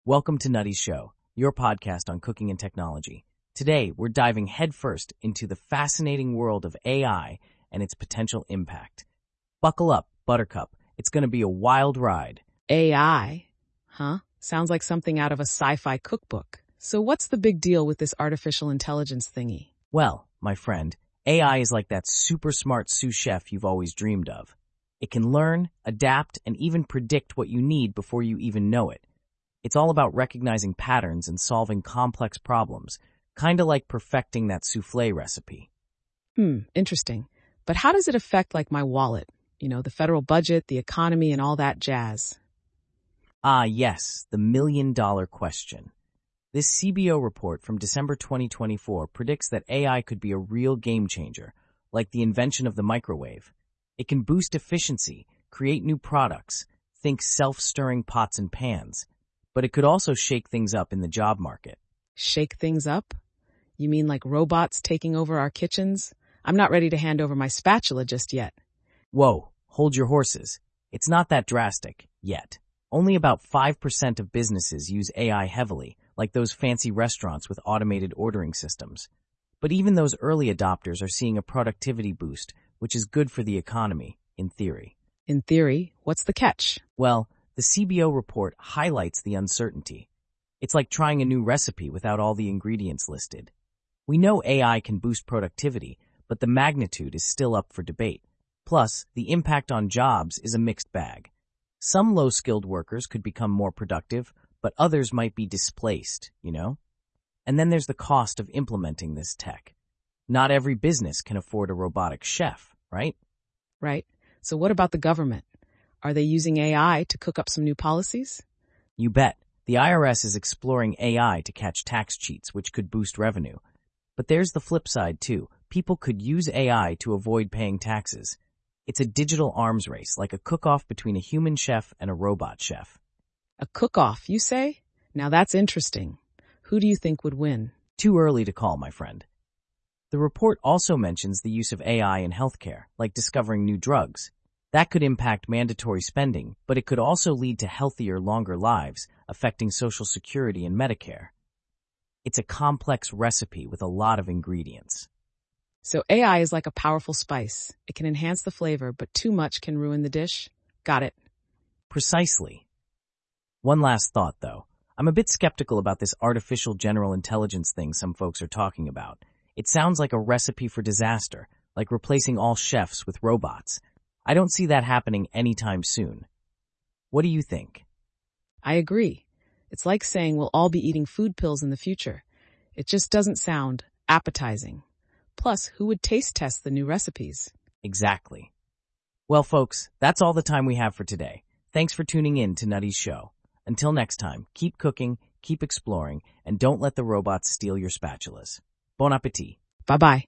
Welcome to Nutty's Show, your podcast on cooking and technology. Today, we're diving headfirst into the fascinating world of AI and its potential impact. Buckle up, Buttercup. It's going to be a wild ride. AI? Huh? Sounds like something out of a sci-fi cookbook. So what's the big deal with this artificial intelligence thingy? Well, my friend, AI is like that super smart sous chef you've always dreamed of. It can learn, adapt, and even predict what you need before you even know it. It's all about recognizing patterns and solving complex problems, kinda like perfecting that souffle recipe. Interesting. But how does it affect my wallet? The federal budget, the economy, and all that jazz. Ah, yes, the million-dollar question. This CBO report from December 2024 predicts that AI could be a real game changer, like the invention of the microwave. It can boost efficiency, create new products, think self-stirring pots and pans, but it could also shake things up in the job market. Shake things up? You mean like robots taking over our kitchens? I'm not ready to hand over my spatula just yet. Whoa, hold your horses. It's not that drastic, yet. Only about 5% of businesses use AI heavily, like those fancy restaurants with automated ordering systems. But even those early adopters are seeing a productivity boost, which is good for the economy, in theory. In theory, what's the catch? Well, the CBO report highlights the uncertainty. It's like trying a new recipe without all the ingredients listed. We know AI can boost productivity, but the magnitude is still up for debate. Plus, the impact on jobs is a mixed bag. Some low-skilled workers could become more productive, but others might be displaced, And then there's the cost of implementing this tech. Not every business can afford a robotic chef, right? Right. So what about the government? Are they using AI to cook up some new policies? You bet. The IRS is exploring AI to catch tax cheats, which could boost revenue. But there's the flip side, too. People could use AI to avoid paying taxes. It's a digital arms race, like a cook-off between a human chef and a robot chef. A cook-off, you say? Now that's interesting. Who do you think would win? Too early to call, my friend. The report also mentions the use of AI in healthcare, like discovering new drugs. That could impact mandatory spending, but it could also lead to healthier, longer lives, affecting Social Security and Medicare. It's a complex recipe with a lot of ingredients. So AI is like a powerful spice. It can enhance the flavor, but too much can ruin the dish? Got it. Precisely. One last thought, though. I'm a bit skeptical about this artificial general intelligence thing some folks are talking about. It sounds like a recipe for disaster, like replacing all chefs with robots. I don't see that happening anytime soon. What do you think? I agree. It's like saying we'll all be eating food pills in the future. It just doesn't sound appetizing. Plus, who would taste test the new recipes? Exactly. Well, folks, that's all the time we have for today. Thanks for tuning in to Nutty's Show. Until next time, keep cooking, keep exploring, and don't let the robots steal your spatulas. Bon appétit. Bye-bye.